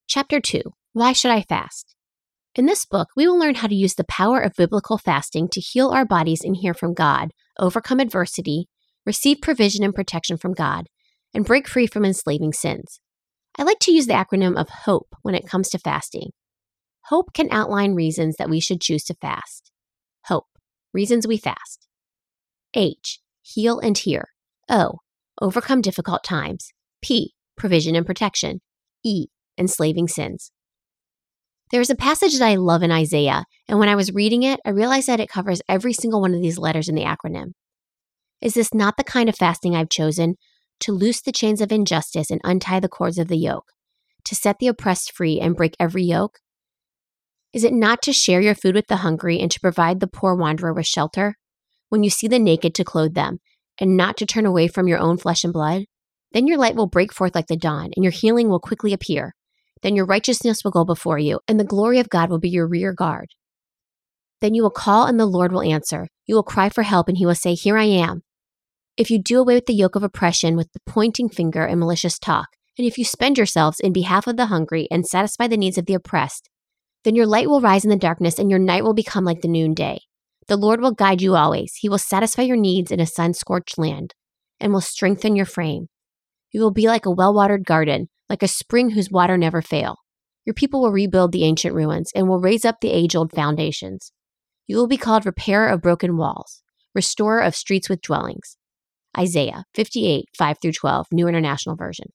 Chapter 2, Why Should I Fast? In this book, we will learn how to use the power of biblical fasting to heal our bodies and hear from God, overcome adversity, receive provision and protection from God, and break free from enslaving sins. I like to use the acronym of HOPE when it comes to fasting. HOPE can outline reasons that we should choose to fast. HOPE, reasons we fast. H, heal and hear. O, overcome difficult times. P, provision and protection. E, enslaving sins. There is a passage that I love in Isaiah, and when I was reading it, I realized that it covers every single one of these letters in the acronym. Is this not the kind of fasting I've chosen? To loose the chains of injustice and untie the cords of the yoke, to set the oppressed free and break every yoke? Is it not to share your food with the hungry and to provide the poor wanderer with shelter? When you see the naked, to clothe them, and not to turn away from your own flesh and blood? Then your light will break forth like the dawn, and your healing will quickly appear. Then your righteousness will go before you, and the glory of God will be your rear guard. Then you will call, and the Lord will answer. You will cry for help, and he will say, Here I am. If you do away with the yoke of oppression with the pointing finger and malicious talk, and if you spend yourselves in behalf of the hungry and satisfy the needs of the oppressed, then your light will rise in the darkness, and your night will become like the noonday. The Lord will guide you always. He will satisfy your needs in a sun-scorched land, and will strengthen your frame. You will be like a well-watered garden, like a spring whose water never fail. Your people will rebuild the ancient ruins and will raise up the age-old foundations. You will be called repairer of broken walls, restorer of streets with dwellings. Isaiah 58, 5-12, New International Version.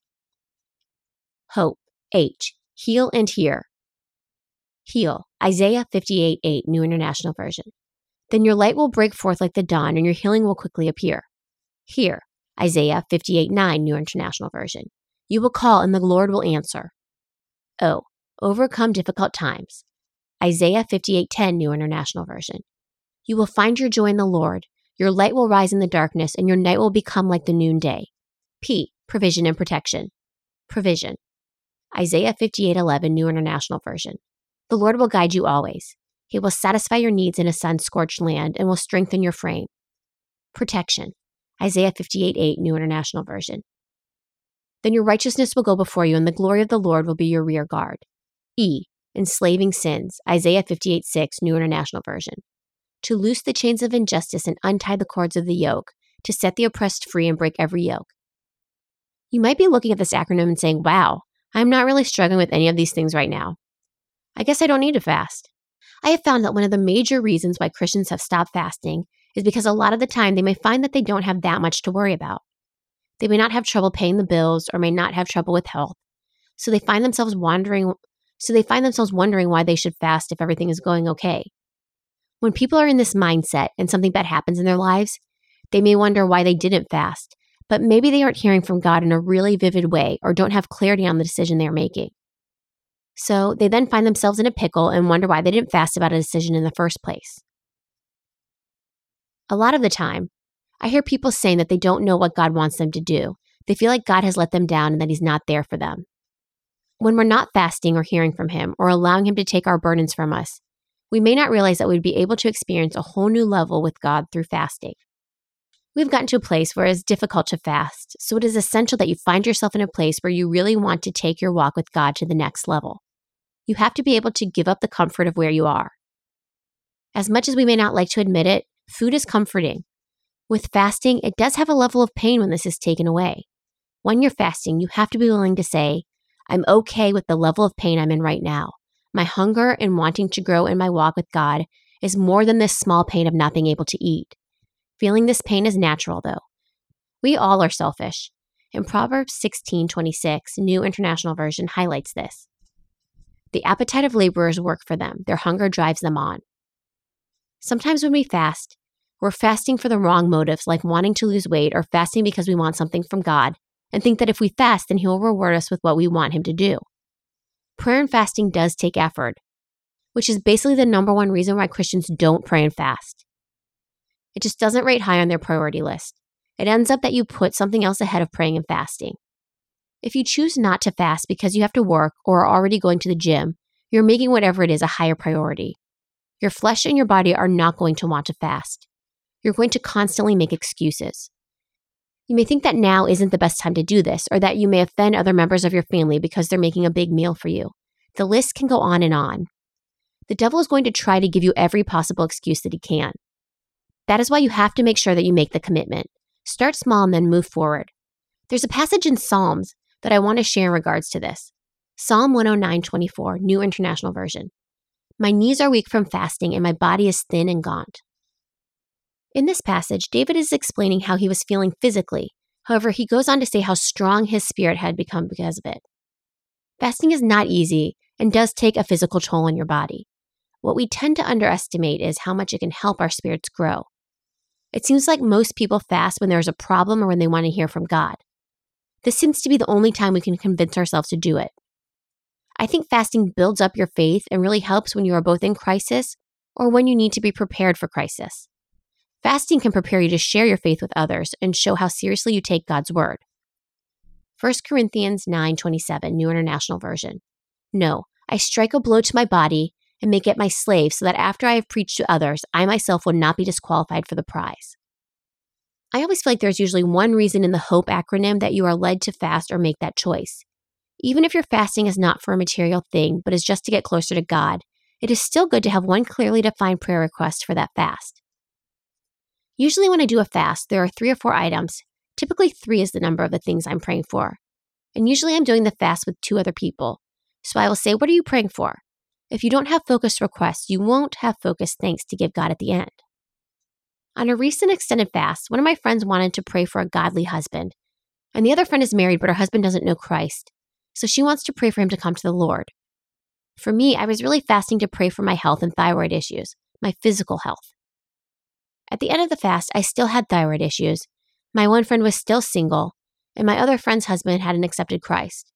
Hope, H, heal and hear. Heal, Isaiah 58, 8, New International Version. Then your light will break forth like the dawn, and your healing will quickly appear. Hear, Isaiah 58, 9, New International Version. You will call, and the Lord will answer. O, overcome difficult times. Isaiah 58, 10, New International Version. You will find your joy in the Lord. Your light will rise in the darkness, and your night will become like the noonday. P, provision and protection. Provision. Isaiah 58, 11, New International Version. The Lord will guide you always. He will satisfy your needs in a sun-scorched land and will strengthen your frame. Protection. Isaiah 58, 8, New International Version. Then your righteousness will go before you, and the glory of the Lord will be your rear guard. E, enslaving sins. Isaiah 58, 6, New International Version. To loose the chains of injustice and untie the cords of the yoke, to set the oppressed free and break every yoke. You might be looking at this acronym and saying, wow, I'm not really struggling with any of these things right now. I guess I don't need to fast. I have found that one of the major reasons why Christians have stopped fasting is because a lot of the time they may find that they don't have that much to worry about. They may not have trouble paying the bills or may not have trouble with health. So they find themselves wondering why they should fast if everything is going okay. When people are in this mindset and something bad happens in their lives, they may wonder why they didn't fast, but maybe they aren't hearing from God in a really vivid way or don't have clarity on the decision they're making. So they then find themselves in a pickle and wonder why they didn't fast about a decision in the first place. A lot of the time, I hear people saying that they don't know what God wants them to do. They feel like God has let them down and that He's not there for them. When we're not fasting or hearing from Him or allowing Him to take our burdens from us, we may not realize that we'd be able to experience a whole new level with God through fasting. We've gotten to a place where it's difficult to fast, so it is essential that you find yourself in a place where you really want to take your walk with God to the next level. You have to be able to give up the comfort of where you are. As much as we may not like to admit it, food is comforting. With fasting, it does have a level of pain when this is taken away. When you're fasting, you have to be willing to say, I'm okay with the level of pain I'm in right now. My hunger and wanting to grow in my walk with God is more than this small pain of not being able to eat. Feeling this pain is natural, though. We all are selfish. And Proverbs 16:26, New International Version, highlights this. The appetite of laborers work for them. Their hunger drives them on. Sometimes when we fast, we're fasting for the wrong motives, like wanting to lose weight or fasting because we want something from God, and think that if we fast, then He will reward us with what we want Him to do. Prayer and fasting does take effort, which is basically the number one reason why Christians don't pray and fast. It just doesn't rate high on their priority list. It ends up that you put something else ahead of praying and fasting. If you choose not to fast because you have to work or are already going to the gym, you're making whatever it is a higher priority. Your flesh and your body are not going to want to fast. You're going to constantly make excuses. You may think that now isn't the best time to do this, or that you may offend other members of your family because they're making a big meal for you. The list can go on and on. The devil is going to try to give you every possible excuse that he can. That is why you have to make sure that you make the commitment. Start small and then move forward. There's a passage in Psalms that I want to share in regards to this. Psalm 109:24, New International Version. My knees are weak from fasting and my body is thin and gaunt. In this passage, David is explaining how he was feeling physically. However, he goes on to say how strong his spirit had become because of it. Fasting is not easy and does take a physical toll on your body. What we tend to underestimate is how much it can help our spirits grow. It seems like most people fast when there's a problem or when they want to hear from God. This seems to be the only time we can convince ourselves to do it. I think fasting builds up your faith and really helps when you are both in crisis or when you need to be prepared for crisis. Fasting can prepare you to share your faith with others and show how seriously you take God's word. 1 Corinthians 9:27, New International Version. No, I strike a blow to my body and make it my slave so that after I have preached to others, I myself will not be disqualified for the prize. I always feel like there's usually one reason in the HOPE acronym that you are led to fast or make that choice. Even if your fasting is not for a material thing, but is just to get closer to God, it is still good to have one clearly defined prayer request for that fast. Usually when I do a fast, there are 3 or 4 items. Typically 3 is the number of the things I'm praying for. And usually I'm doing the fast with 2 other people. So I will say, what are you praying for? If you don't have focused requests, you won't have focused thanks to give God at the end. On a recent extended fast, one of my friends wanted to pray for a godly husband. And the other friend is married, but her husband doesn't know Christ. So she wants to pray for him to come to the Lord. For me, I was really fasting to pray for my health and thyroid issues, my physical health. At the end of the fast, I still had thyroid issues. My one friend was still single, and my other friend's husband hadn't accepted Christ.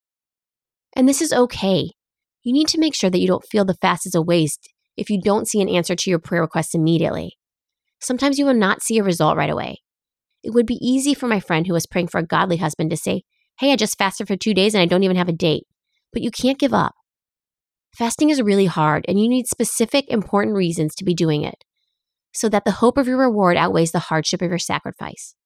And this is okay. You need to make sure that you don't feel the fast is a waste if you don't see an answer to your prayer requests immediately. Sometimes you will not see a result right away. It would be easy for my friend who was praying for a godly husband to say, hey, I just fasted for 2 days and I don't even have a date. But you can't give up. Fasting is really hard and you need specific, important reasons to be doing it so that the hope of your reward outweighs the hardship of your sacrifice.